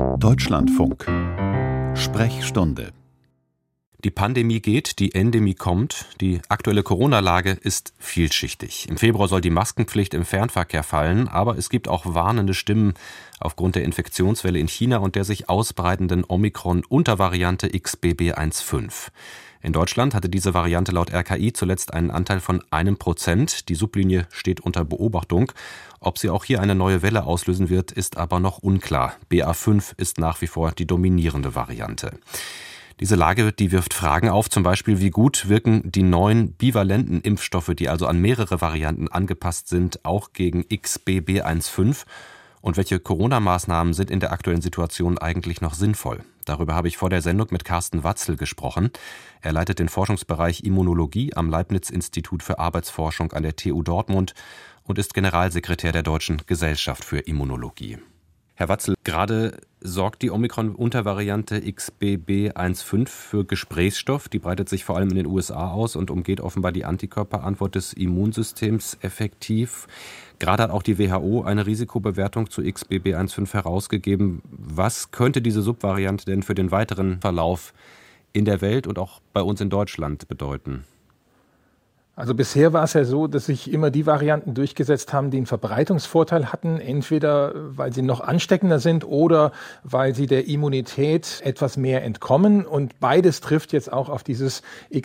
Deutschlandfunk. Sprechstunde. Die Pandemie geht, die Endemie kommt. Die aktuelle Corona-Lage ist vielschichtig. Im Februar soll die Maskenpflicht im Fernverkehr fallen, aber es gibt auch warnende Stimmen aufgrund der Infektionswelle in China und der sich ausbreitenden Omikron-Untervariante XBB.1.5. In Deutschland hatte diese Variante laut RKI zuletzt einen Anteil von 1%. Die Sublinie steht unter Beobachtung. Ob sie auch hier eine neue Welle auslösen wird, ist aber noch unklar. BA.5 ist nach wie vor die dominierende Variante. Diese Lage, die wirft Fragen auf, zum Beispiel, wie gut wirken die neuen bivalenten Impfstoffe, die also an mehrere Varianten angepasst sind, auch gegen XBB.1.5? Und welche Corona-Maßnahmen sind in der aktuellen Situation eigentlich noch sinnvoll? Darüber habe ich vor der Sendung mit Carsten Watzel gesprochen. Er leitet den Forschungsbereich Immunologie am Leibniz-Institut für Arbeitsforschung an der TU Dortmund und ist Generalsekretär der Deutschen Gesellschaft für Immunologie. Herr Watzel, gerade sorgt die Omikron-Untervariante XBB.1.5 für Gesprächsstoff. Die breitet sich vor allem in den USA aus und umgeht offenbar die Antikörperantwort des Immunsystems effektiv. Gerade hat auch die WHO eine Risikobewertung zu XBB.1.5 herausgegeben. Was könnte diese Subvariante denn für den weiteren Verlauf in der Welt und auch bei uns in Deutschland bedeuten? Also bisher war es ja so, dass sich immer die Varianten durchgesetzt haben, die einen Verbreitungsvorteil hatten, entweder weil sie noch ansteckender sind oder weil sie der Immunität etwas mehr entkommen. Und beides trifft jetzt auch auf dieses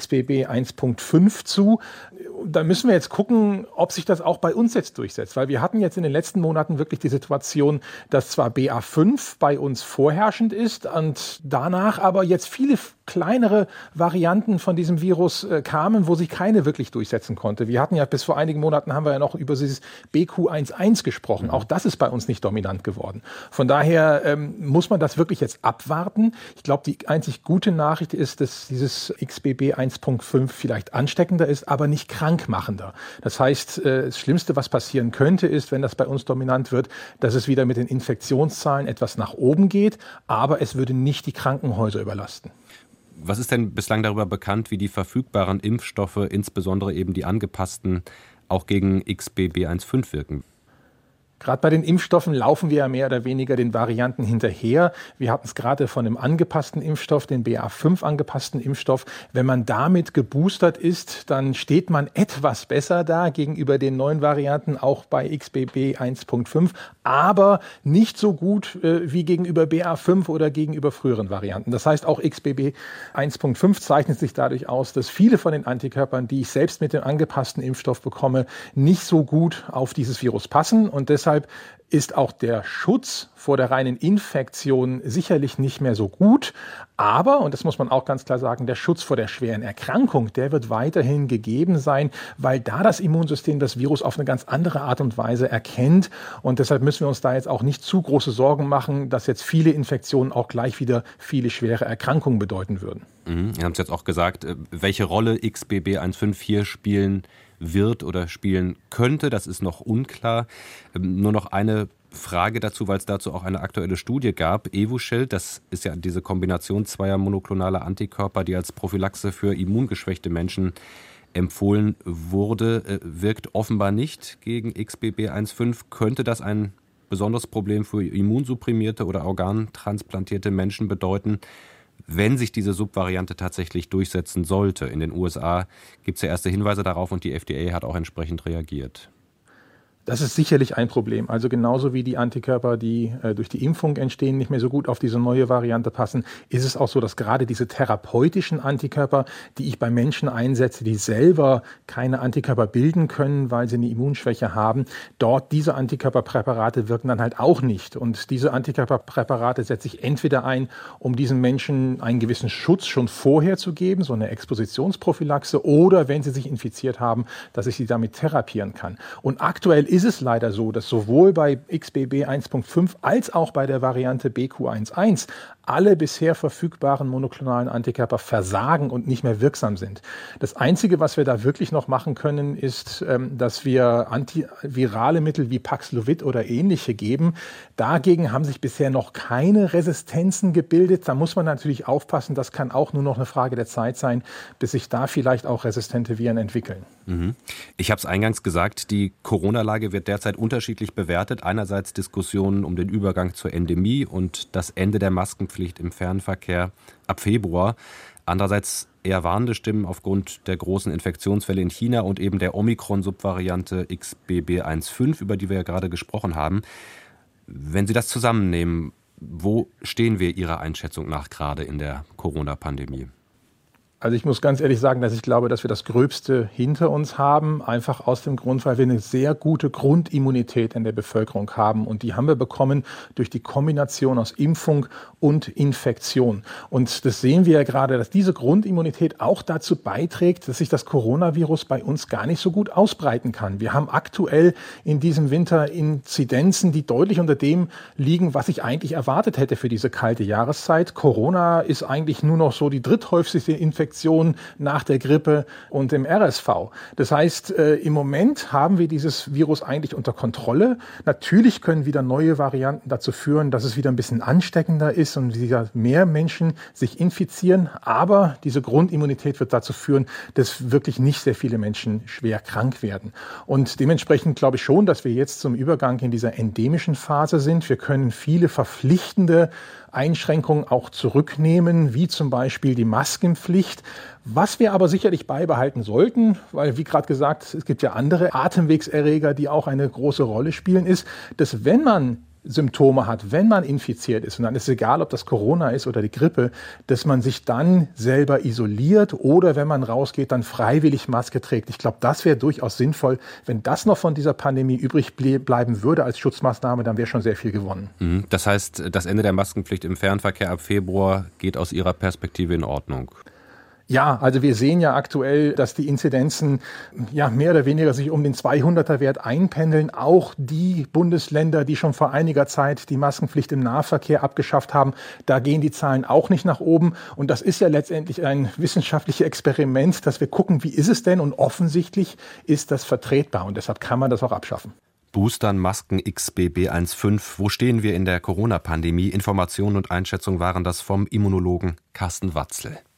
XBB.1.5 zu. Da müssen wir jetzt gucken, ob sich das auch bei uns jetzt durchsetzt. Weil wir hatten jetzt in den letzten Monaten wirklich die Situation, dass zwar BA.5 bei uns vorherrschend ist und danach aber jetzt viele kleinere Varianten von diesem Virus kamen, wo sich keine wirklich durchsetzen konnte. Wir hatten ja bis vor einigen Monaten haben wir ja noch über dieses BQ.1.1 gesprochen. Auch das ist bei uns nicht dominant geworden. Von daher muss man das wirklich jetzt abwarten. Ich glaube, die einzig gute Nachricht ist, dass dieses XBB.1.5 vielleicht ansteckender ist, aber nicht krankmachender. Das heißt, das Schlimmste, was passieren könnte, ist, wenn das bei uns dominant wird, dass es wieder mit den Infektionszahlen etwas nach oben geht, aber es würde nicht die Krankenhäuser überlasten. Was ist denn bislang darüber bekannt, wie die verfügbaren Impfstoffe, insbesondere eben die angepassten, auch gegen XBB.1.5 wirken? Gerade bei den Impfstoffen laufen wir ja mehr oder weniger den Varianten hinterher. Wir hatten es gerade von dem angepassten Impfstoff, den BA.5 angepassten Impfstoff. Wenn man damit geboostert ist, dann steht man etwas besser da gegenüber den neuen Varianten, auch bei XBB.1.5, aber nicht so gut wie gegenüber BA.5 oder gegenüber früheren Varianten. Das heißt, auch XBB.1.5 zeichnet sich dadurch aus, dass viele von den Antikörpern, die ich selbst mit dem angepassten Impfstoff bekomme, nicht so gut auf dieses Virus passen und deshalb ist auch der Schutz vor der reinen Infektion sicherlich nicht mehr so gut. Aber, und das muss man auch ganz klar sagen, der Schutz vor der schweren Erkrankung, der wird weiterhin gegeben sein, weil da das Immunsystem das Virus auf eine ganz andere Art und Weise erkennt. Und deshalb müssen wir uns da jetzt auch nicht zu große Sorgen machen, dass jetzt viele Infektionen auch gleich wieder viele schwere Erkrankungen bedeuten würden. Sie haben es jetzt auch gesagt, welche Rolle XBB.1.5 hier spielen wird oder spielen könnte, das ist noch unklar. Nur noch eine Frage dazu, weil es dazu auch eine aktuelle Studie gab. Evusheld, das ist ja diese Kombination zweier monoklonaler Antikörper, die als Prophylaxe für immungeschwächte Menschen empfohlen wurde, wirkt offenbar nicht gegen XBB.1.5. Könnte das ein besonderes Problem für immunsupprimierte oder organtransplantierte Menschen bedeuten, wenn sich diese Subvariante tatsächlich durchsetzen sollte? In den USA gibt es ja erste Hinweise darauf und die FDA hat auch entsprechend reagiert. Das ist sicherlich ein Problem. Also genauso wie die Antikörper, die durch die Impfung entstehen, nicht mehr so gut auf diese neue Variante passen, ist es auch so, dass gerade diese therapeutischen Antikörper, die ich bei Menschen einsetze, die selber keine Antikörper bilden können, weil sie eine Immunschwäche haben, dort diese Antikörperpräparate wirken dann halt auch nicht. Und diese Antikörperpräparate setze ich entweder ein, um diesen Menschen einen gewissen Schutz schon vorher zu geben, so eine Expositionsprophylaxe, oder wenn sie sich infiziert haben, dass ich sie damit therapieren kann. Und aktuell ist es leider so, dass sowohl bei XBB.1.5 als auch bei der Variante BQ.1.1 alle bisher verfügbaren monoklonalen Antikörper versagen und nicht mehr wirksam sind. Das Einzige, was wir da wirklich noch machen können, ist, dass wir antivirale Mittel wie Paxlovid oder ähnliche geben. Dagegen haben sich bisher noch keine Resistenzen gebildet. Da muss man natürlich aufpassen. Das kann auch nur noch eine Frage der Zeit sein, bis sich da vielleicht auch resistente Viren entwickeln. Ich habe es eingangs gesagt, die Corona-Lage wird derzeit unterschiedlich bewertet. Einerseits Diskussionen um den Übergang zur Endemie und das Ende der Maskenpflicht im Fernverkehr ab Februar. Andererseits eher warnende Stimmen aufgrund der großen Infektionswelle in China und eben der Omikron-Subvariante XBB.1.5, über die wir ja gerade gesprochen haben. Wenn Sie das zusammennehmen, wo stehen wir Ihrer Einschätzung nach gerade in der Corona-Pandemie? Also ich muss ganz ehrlich sagen, dass ich glaube, dass wir das Gröbste hinter uns haben, einfach aus dem Grund, weil wir eine sehr gute Grundimmunität in der Bevölkerung haben. Und die haben wir bekommen durch die Kombination aus Impfung und Infektion. Und das sehen wir ja gerade, dass diese Grundimmunität auch dazu beiträgt, dass sich das Coronavirus bei uns gar nicht so gut ausbreiten kann. Wir haben aktuell in diesem Winter Inzidenzen, die deutlich unter dem liegen, was ich eigentlich erwartet hätte für diese kalte Jahreszeit. Corona ist eigentlich nur noch so die dritthäufigste Infektion nach der Grippe und dem RSV. Das heißt, im Moment haben wir dieses Virus eigentlich unter Kontrolle. Natürlich können wieder neue Varianten dazu führen, dass es wieder ein bisschen ansteckender ist und wieder mehr Menschen sich infizieren. Aber diese Grundimmunität wird dazu führen, dass wirklich nicht sehr viele Menschen schwer krank werden. Und dementsprechend glaube ich schon, dass wir jetzt zum Übergang in dieser endemischen Phase sind. Wir können viele verpflichtende Einschränkungen auch zurücknehmen, wie zum Beispiel die Maskenpflicht. Was wir aber sicherlich beibehalten sollten, weil wie gerade gesagt, es gibt ja andere Atemwegserreger, die auch eine große Rolle spielen, ist, dass wenn man Symptome hat, wenn man infiziert ist, und dann ist es egal, ob das Corona ist oder die Grippe, dass man sich dann selber isoliert oder wenn man rausgeht, dann freiwillig Maske trägt. Ich glaube, das wäre durchaus sinnvoll. Wenn das noch von dieser Pandemie übrig bleiben würde als Schutzmaßnahme, dann wäre schon sehr viel gewonnen. Das heißt, das Ende der Maskenpflicht im Fernverkehr ab Februar geht aus Ihrer Perspektive in Ordnung? Ja, also wir sehen ja aktuell, dass die Inzidenzen mehr oder weniger sich um den 200er-Wert einpendeln. Auch die Bundesländer, die schon vor einiger Zeit die Maskenpflicht im Nahverkehr abgeschafft haben, da gehen die Zahlen auch nicht nach oben. Und das ist ja letztendlich ein wissenschaftliches Experiment, dass wir gucken, wie ist es denn? Und offensichtlich ist das vertretbar und deshalb kann man das auch abschaffen. Boostern, Masken, XBB.1.5. Wo stehen wir in der Corona-Pandemie? Informationen und Einschätzung waren das vom Immunologen Carsten Watzl.